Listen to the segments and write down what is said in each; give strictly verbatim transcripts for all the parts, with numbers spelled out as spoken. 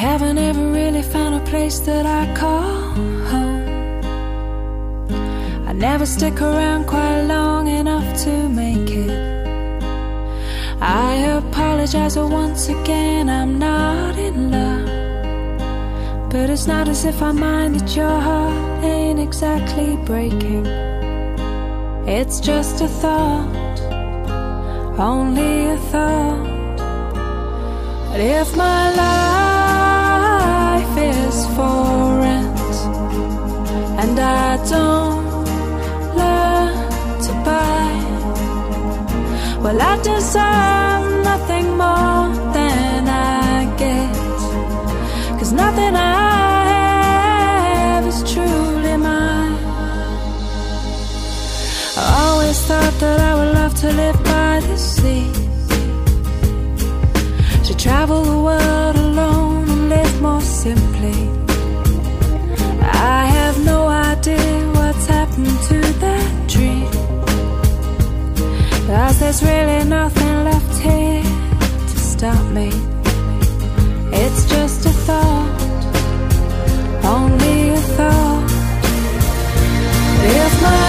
haven't ever really found a place that I call home. I never stick around quite long enough to make it. I apologize, but once again I'm not in love. But it's not as if I mind that your heart ain't exactly breaking. It's just a thought, only a thought. But if my life is for rent and I don't learn to buy, well, I deserve nothing more than I get. 'Cause nothing I have is truly mine. I always thought that I would love to live by the sea, to travel the world alone and live more simply. I have no idea what's happened to that dream, 'cause there's really nothing left here to stop me. It's just a thought, only a thought. If my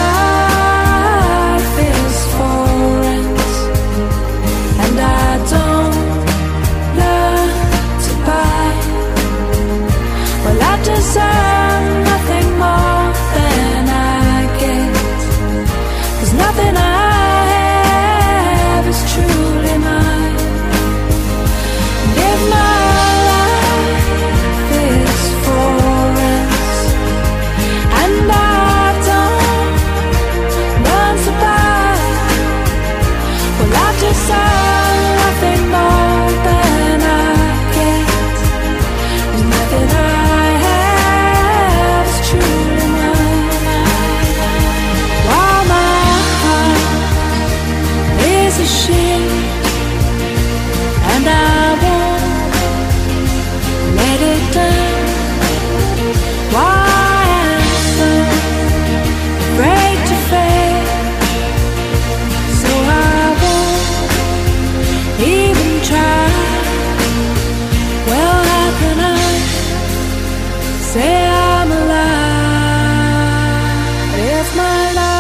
life is for rent and I don't learn to buy, well, I deserve nothing more than I get. 'Cause nothing I have is truly mine. And if my life is for rent and I don't learn to buy, well, I deserve nothing more than I get. There's nothing I have is truly mine. While my heart is a ship and I won't let it down, why am I so afraid to fail? So I won't even try. Well, how can I say I'm alive if my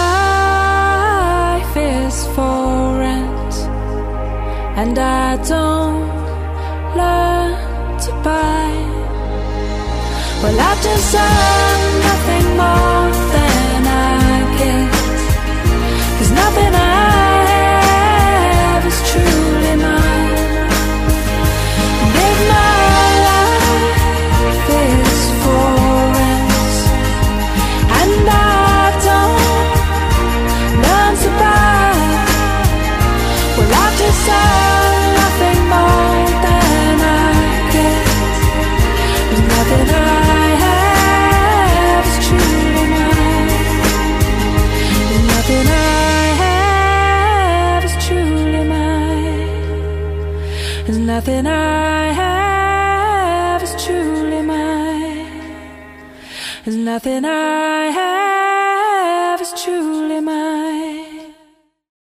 life is for rent and I don't learn to buy? Well, I deserve nothing more than I get. 'Cause nothing I have is truly mine. And if my life is for rent and I don't learn to buy, well, I deserve nothing more than I get. There's nothing I have is truly mine. There's nothing I have is truly mine. There's nothing I have is truly mine. There's nothing I have is truly mine.